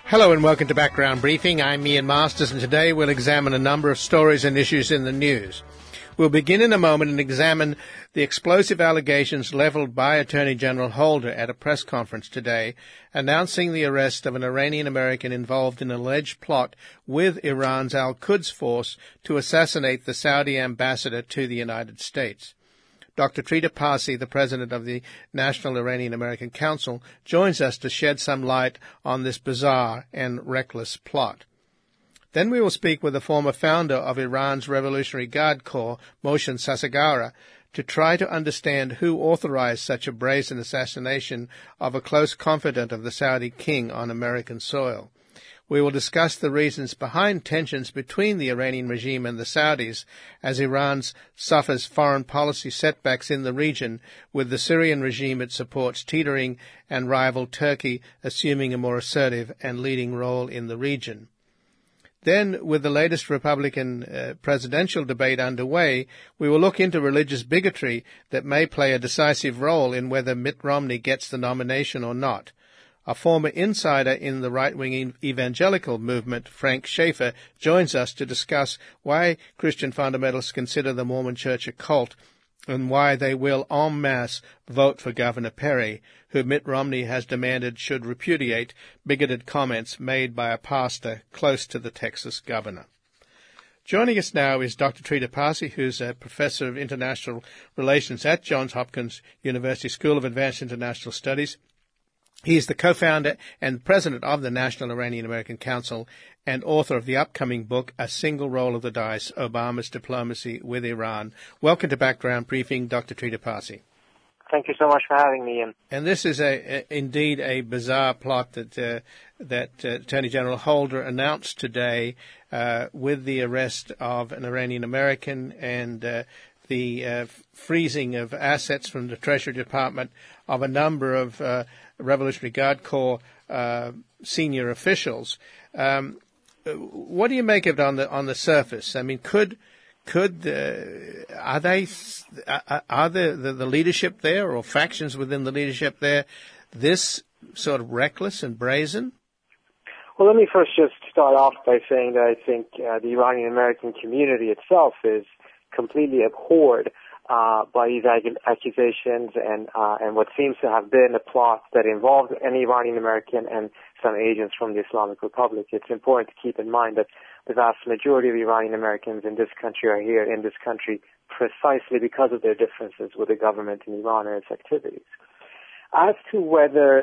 Hello and welcome to Background Briefing. I'm Ian Masters, and today we'll examine a number of stories and issues in the news. We'll begin in a moment and examine the explosive allegations leveled by Attorney General Holder at a press conference today, announcing the arrest of an Iranian American involved in an alleged plot with Iran's Al-Quds force to assassinate the Saudi ambassador to the United States. Dr. Trita Parsi, the president of the National Iranian American Council, joins us to shed some light on this bizarre and reckless plot. Then we will speak with the former founder of Iran's Revolutionary Guard Corps, Mohsen Sasagara, to try to understand who authorized such a brazen assassination of a close confidant of the Saudi king on American soil. We will discuss the reasons behind tensions between the Iranian regime and the Saudis as Iran suffers foreign policy setbacks in the region, with the Syrian regime it supports teetering and rival Turkey assuming a more assertive and leading role in the region. Then, with the latest Republican presidential debate underway, we will look into religious bigotry that may play a decisive role in whether Mitt Romney gets the nomination or not. A former insider in the right-wing evangelical movement, Frank Schaeffer, joins us to discuss why Christian fundamentalists consider the Mormon Church a cult and why they will en masse vote for Governor Perry, who Mitt Romney has demanded should repudiate bigoted comments made by a pastor close to the Texas governor. Joining us now is Dr. Trita Parsi, who's a professor of international relations at Johns Hopkins University School of Advanced International Studies. He is the co-founder and president of the National Iranian American Council and author of the upcoming book, A Single Roll of the Dice, Obama's Diplomacy with Iran. Welcome to Background Briefing, Dr. Trita Parsi. Thank you so much for having me, Ian. And this is indeed a bizarre plot that Attorney General Holder announced today with the arrest of an Iranian American and the freezing of assets from the Treasury Department of a number of Revolutionary Guard Corps senior officials. What do you make of it on the surface? I mean, are the leadership there or factions within the leadership there this sort of reckless and brazen? Well, let me first just start off by saying that I think the Iranian American community itself is completely abhorred by these accusations and what seems to have been a plot that involved an Iranian American and some agents from the Islamic Republic. It's important to keep in mind that the vast majority of Iranian Americans in this country are here in this country precisely because of their differences with the government in Iran and its activities. As to whether,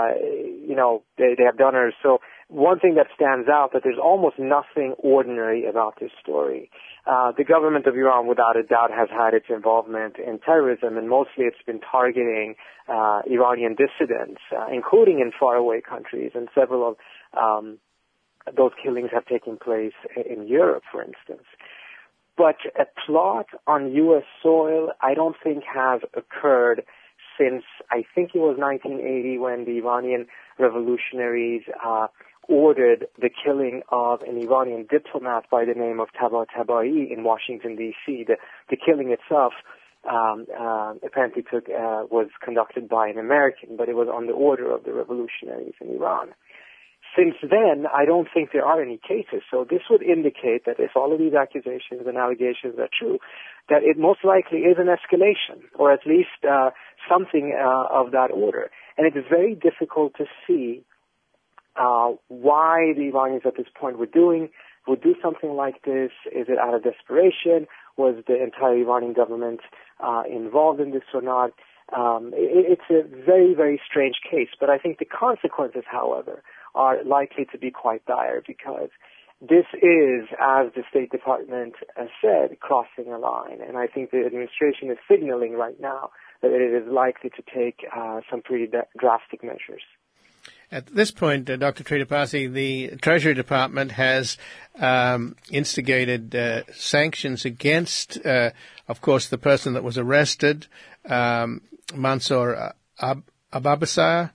they have done it, so one thing that stands out that there's almost nothing ordinary about this story. The government of Iran, without a doubt, has had its involvement in terrorism, and mostly it's been targeting Iranian dissidents, including in faraway countries, and several of those killings have taken place in Europe, for instance. But a plot on U.S. soil, I don't think has occurred since, I think it was 1980 when the Iranian revolutionaries ordered the killing of an Iranian diplomat by the name of Tabatabai in Washington, D.C. The killing itself apparently was conducted by an American, but it was on the order of the revolutionaries in Iran. Since then, I don't think there are any cases. So this would indicate that if all of these accusations and allegations are true, that it most likely is an escalation, or at least something of that order. And it is very difficult to see why the Iranians at this point would do something like this. Is it out of desperation? Was the entire Iranian government involved in this or not? It's a very, very strange case. But I think the consequences, however, are likely to be quite dire, because this is, as the State Department has said, crossing a line. And I think the administration is signaling right now that it is likely to take some pretty drastic measures. At this point, Dr. Trita Parsi, the Treasury Department has instigated sanctions against, of course, the person that was arrested, Mansour Abbasir,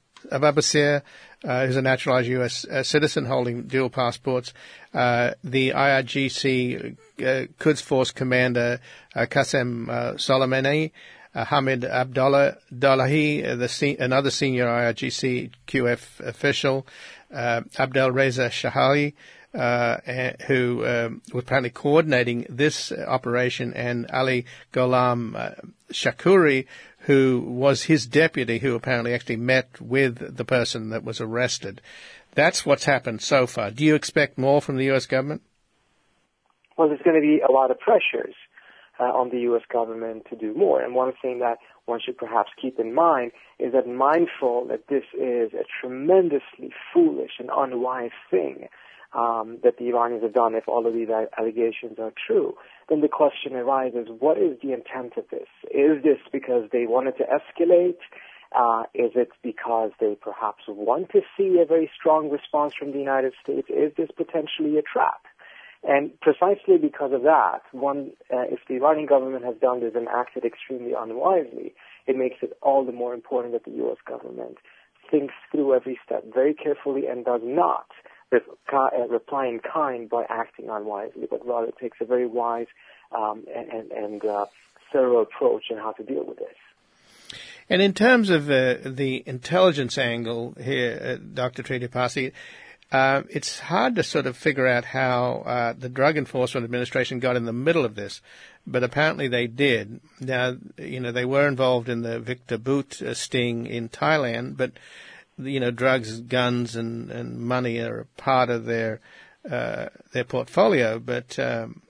who's a naturalized U.S. citizen holding dual passports, the IRGC Quds Force commander Qasem Soleimani, Hamid Abdullahi, another senior IRGC QF official, Abdel Reza Shahali, who was apparently coordinating this operation, and Ali Gholam Shakuri, who was his deputy, who apparently actually met with the person that was arrested. That's what's happened so far. Do you expect more from the U.S. government? Well, there's going to be a lot of pressures on the U.S. government to do more. And one thing that one should perhaps keep in mind is that, mindful that this is a tremendously foolish and unwise thing that the Iranians have done, if all of these allegations are true, then the question arises, what is the intent of this? Is this because they wanted to escalate? Is it because they perhaps want to see a very strong response from the United States? Is this potentially a trap? And precisely because of that, if the Iranian government has done this and acted extremely unwisely, it makes it all the more important that the U.S. government thinks through every step very carefully and does not reply in kind by acting unwisely, but rather takes a very wise and thorough approach in how to deal with this. And in terms of the intelligence angle here, Dr. Tripathi, it's hard to sort of figure out how the Drug Enforcement Administration got in the middle of this, but apparently they did. Now, they were involved in the Victor Boot sting in Thailand, but drugs, guns, and money are a part of their portfolio. But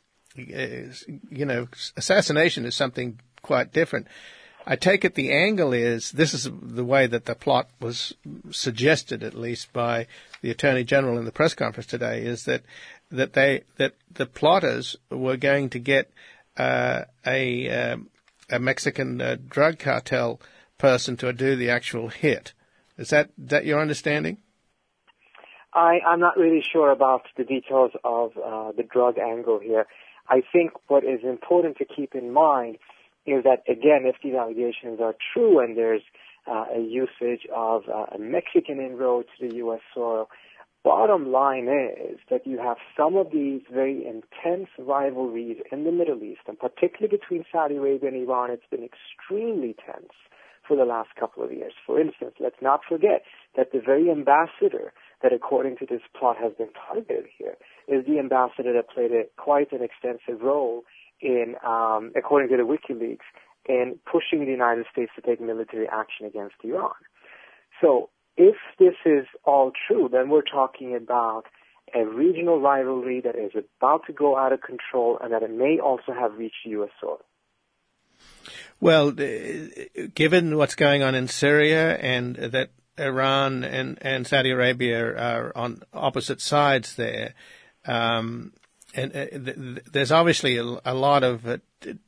assassination is something quite different. I take it the angle is, this is the way that the plot was suggested, at least by the Attorney General in the press conference today, is that the plotters were going to get a Mexican drug cartel person to do the actual hit. Is that your understanding? I'm not really sure about the details of the drug angle here. I think what is important to keep in mind is that, again, if these allegations are true and there's a usage of a Mexican inroad to the U.S. soil, bottom line is that you have some of these very intense rivalries in the Middle East, and particularly between Saudi Arabia and Iran. It's been extremely tense for the last couple of years. For instance, let's not forget that the very ambassador that, according to this plot, has been targeted here is the ambassador that played quite an extensive role in, according to the WikiLeaks, in pushing the United States to take military action against Iran. So if this is all true, then we're talking about a regional rivalry that is about to go out of control and that it may also have reached U.S. soil. Well, given what's going on in Syria and that Iran and Saudi Arabia are on opposite sides there, and there's obviously a lot of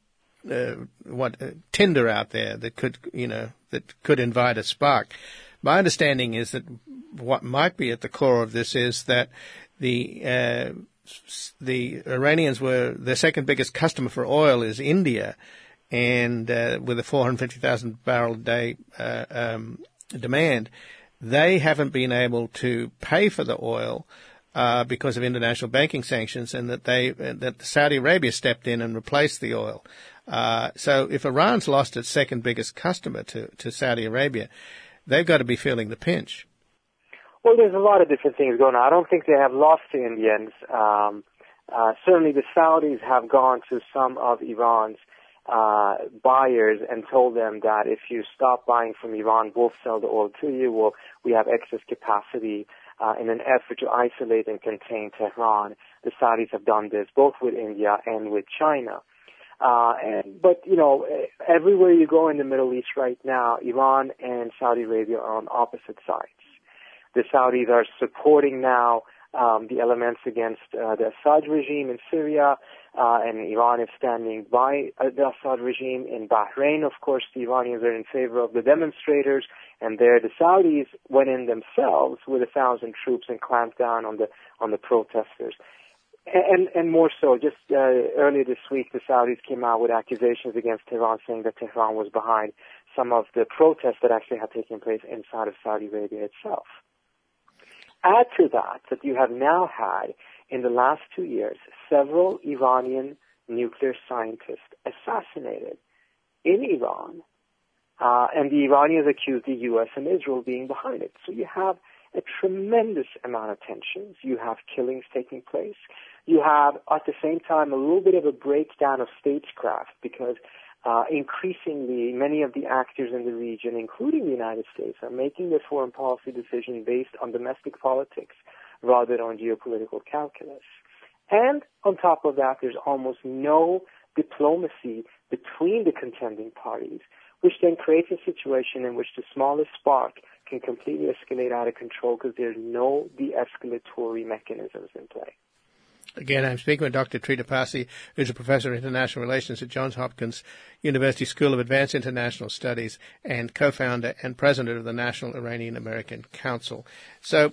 tinder out there that could invite a spark. My understanding is that what might be at the core of this is that the Iranians their second biggest customer for oil is India, and with a 450,000 barrel a day demand, they haven't been able to pay for the oil because of international banking sanctions, and that Saudi Arabia stepped in and replaced the oil. So if Iran's lost its second biggest customer to Saudi Arabia, they've got to be feeling the pinch. Well, there's a lot of different things going on. I don't think they have lost the Indians. Certainly the Saudis have gone to some of Iran's buyers and told them that if you stop buying from Iran, we'll sell the oil to you. We have excess capacity in an effort to isolate and contain Tehran. The Saudis have done this both with India and with China. But everywhere you go in the Middle East right now, Iran and Saudi Arabia are on opposite sides. The Saudis are supporting now the elements against the Assad regime in Syria, and Iran is standing by the Assad regime. In Bahrain, of course, the Iranians are in favor of the demonstrators, and there the Saudis went in themselves with 1,000 troops and clamped down on the protesters. And more so, just earlier this week, the Saudis came out with accusations against Tehran, saying that Tehran was behind some of the protests that actually had taken place inside of Saudi Arabia itself. Add to that you have now had, in the last 2 years, several Iranian nuclear scientists assassinated in Iran, and the Iranians accused the U.S. and Israel being behind it. So you have a tremendous amount of tensions. You have killings taking place. You have, at the same time, a little bit of a breakdown of statecraft because increasingly many of the actors in the region, including the United States, are making their foreign policy decisions based on domestic politics rather than on geopolitical calculus. And on top of that, there's almost no diplomacy between the contending parties, which then creates a situation in which the smallest spark can completely escalate out of control because there's no de-escalatory mechanisms in play. Again, I'm speaking with Dr. Trita Parsi, who's a professor of international relations at Johns Hopkins University School of Advanced International Studies and co-founder and president of the National Iranian American Council. So,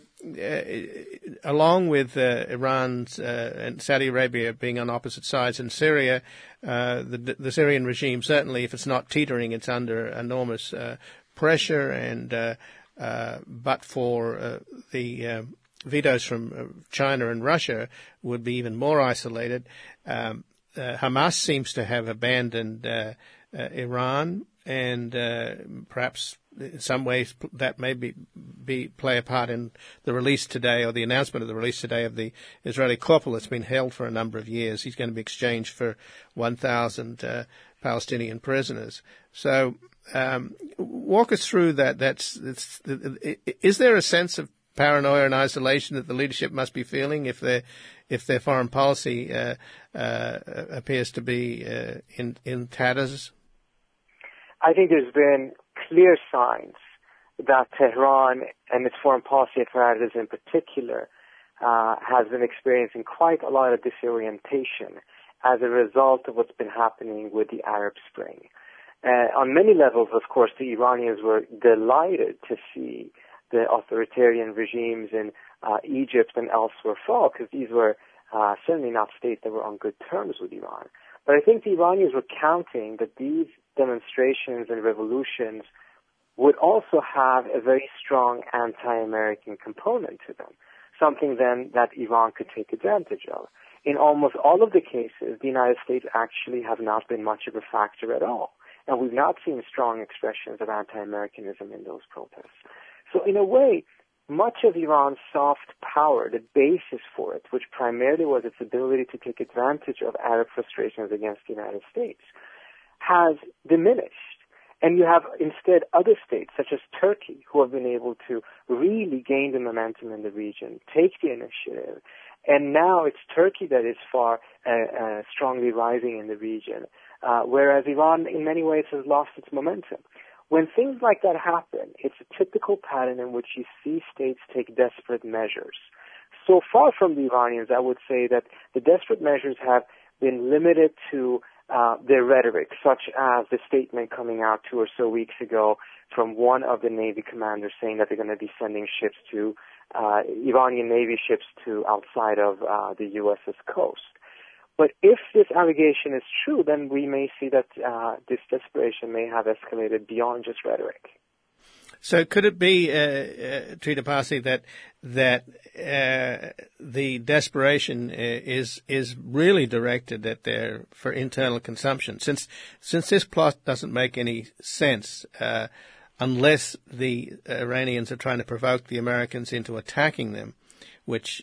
along with Iran's and Saudi Arabia being on opposite sides in Syria, the Syrian regime, certainly if it's not teetering, it's under enormous pressure, and but for the vetoes from China and Russia would be even more isolated. Hamas seems to have abandoned Iran, and perhaps in some ways that may play a part in the release today, or the announcement of the release today, of the Israeli corporal that's been held for a number of years. He's going to be exchanged for 1,000 Palestinian prisoners. So walk us through that. Is there a sense of paranoia and isolation that the leadership must be feeling if their foreign policy appears to be in tatters? I think there's been clear signs that Tehran and its foreign policy apparatus in particular has been experiencing quite a lot of disorientation as a result of what's been happening with the Arab Spring. On many levels, of course, the Iranians were delighted to see the authoritarian regimes in Egypt and elsewhere fall, because these were certainly not states that were on good terms with Iran. But I think the Iranians were counting that these demonstrations and revolutions would also have a very strong anti-American component to them, something then that Iran could take advantage of. In almost all of the cases, the United States actually have not been much of a factor at all, and we've not seen strong expressions of anti-Americanism in those protests. So in a way, much of Iran's soft power, the basis for it, which primarily was its ability to take advantage of Arab frustrations against the United States, has diminished. And you have instead other states, such as Turkey, who have been able to really gain the momentum in the region, take the initiative. And now it's Turkey that is far strongly rising in the region, whereas Iran in many ways has lost its momentum. When things like that happen, it's a typical pattern in which you see states take desperate measures. So far from the Iranians, I would say that the desperate measures have been limited to their rhetoric, such as the statement coming out 2 or so weeks ago from one of the Navy commanders saying that they're going to be sending ships to Iranian Navy ships to outside of the U.S.'s coast. But if this allegation is true, then we may see that this desperation may have escalated beyond just rhetoric. So could it be, Trita Parsi, that the desperation is really directed at for internal consumption? Since this plot doesn't make any sense unless the Iranians are trying to provoke the Americans into attacking them, which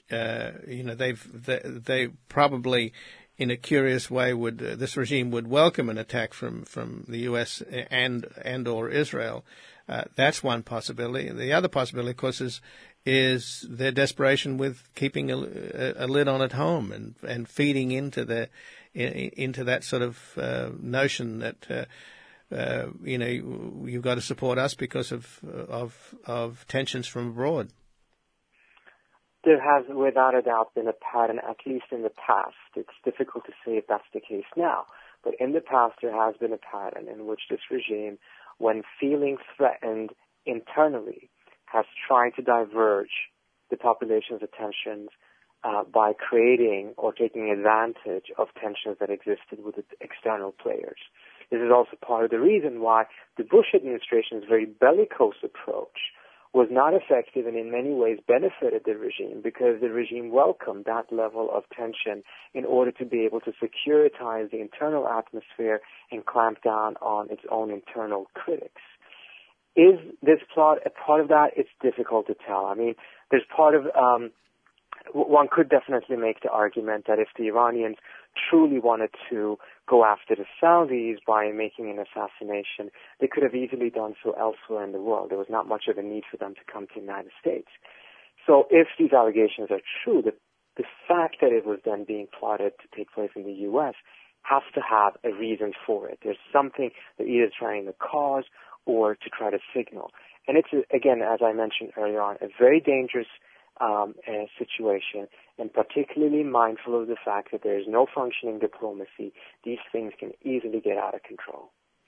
they probably, in a curious way, this regime would welcome an attack from the U.S. and or Israel. That's one possibility. The other possibility, of course, is their desperation with keeping a lid on at home and feeding into that sort of notion that you've got to support us because of tensions from abroad. There has, without a doubt, been a pattern, at least in the past. It's difficult to say if that's the case now, but in the past there has been a pattern in which this regime, when feeling threatened internally, has tried to diverge the population's attentions by creating or taking advantage of tensions that existed with its external players. This is also part of the reason why the Bush administration's very bellicose approach was not effective and in many ways benefited the regime, because the regime welcomed that level of tension in order to be able to securitize the internal atmosphere and clamp down on its own internal critics. Is this plot a part of that? It's difficult to tell. I mean, there's part of, one could definitely make the argument that if the Iranians truly wanted to go after the Saudis by making an assassination, they could have easily done so elsewhere in the world. There was not much of a need for them to come to the United States. So if these allegations are true, the fact that it was then being plotted to take place in the U.S. has to have a reason for it. There's something that either trying to cause or to try to signal. And it's, again, as I mentioned earlier on, a very dangerous situation, and particularly mindful of the fact that there is no functioning diplomacy. These things can easily get out of control.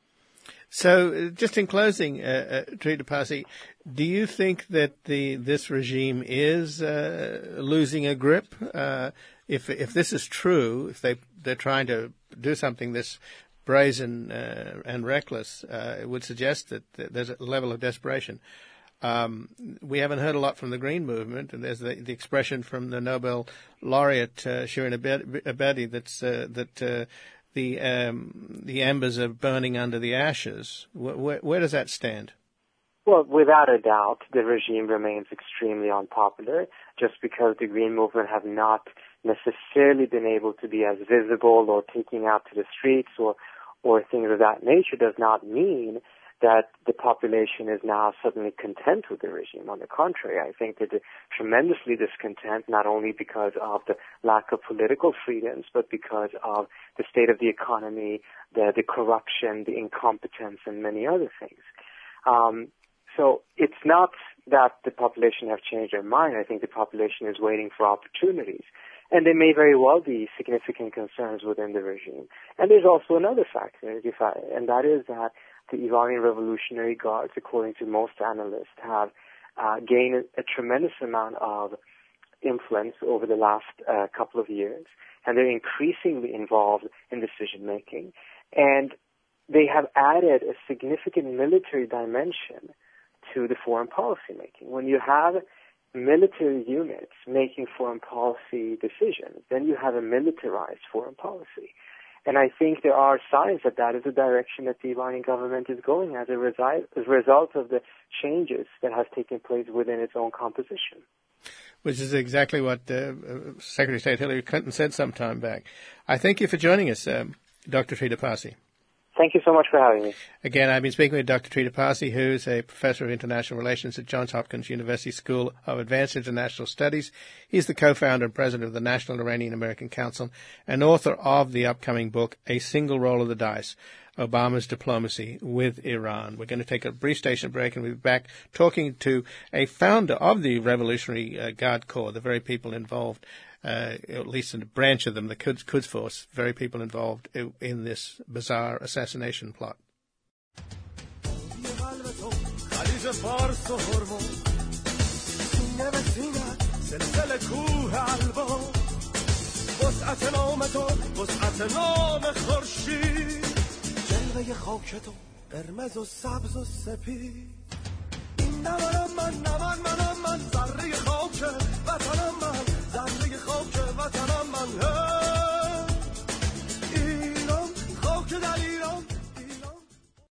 So, just in closing, Trita Parsi, do you think that this regime is losing a grip? If this is true, if they're trying to do something this brazen and reckless, it would suggest that there's a level of desperation. We haven't heard a lot from the Green Movement, and there's the expression from the Nobel laureate Shirin Ebadi that the embers are burning under the ashes. Where does that stand? Well, without a doubt, the regime remains extremely unpopular. Just because the Green Movement have not necessarily been able to be as visible or taking out to the streets or things of that nature does not mean that the population is now suddenly content with the regime. On the contrary, I think that they're tremendously discontent, not only because of the lack of political freedoms, but because of the state of the economy, the corruption, the incompetence, and many other things. So it's not that the population have changed their mind. I think the population is waiting for opportunities. And there may very well be significant concerns within the regime. And there's also another factor, and that is that the Iranian Revolutionary Guards, according to most analysts, have gained a tremendous amount of influence over the last couple of years, and they're increasingly involved in decision-making. And they have added a significant military dimension to the foreign policy making. When you have military units making foreign policy decisions, then you have a militarized foreign policy. And I think there are signs that is the direction that the Iranian government is going as a result of the changes that have taken place within its own composition. Which is exactly what Secretary of State Hillary Clinton said some time back. I thank you for joining us, Dr. Trita Parsi. Thank you so much for having me. Again, I've been speaking with Dr. Trita Parsi, who is a professor of international relations at Johns Hopkins University School of Advanced International Studies. He's the co-founder and president of the National Iranian American Council and author of the upcoming book, A Single Roll of the Dice, Obama's Diplomacy with Iran. We're going to take a brief station break and we'll be back talking to a founder of the Revolutionary Guard Corps, the very people involved, at least in a branch of them, the Quds Force, very people involved in this bizarre assassination plot. جلوه خاک تو قرمز و سبز و سپید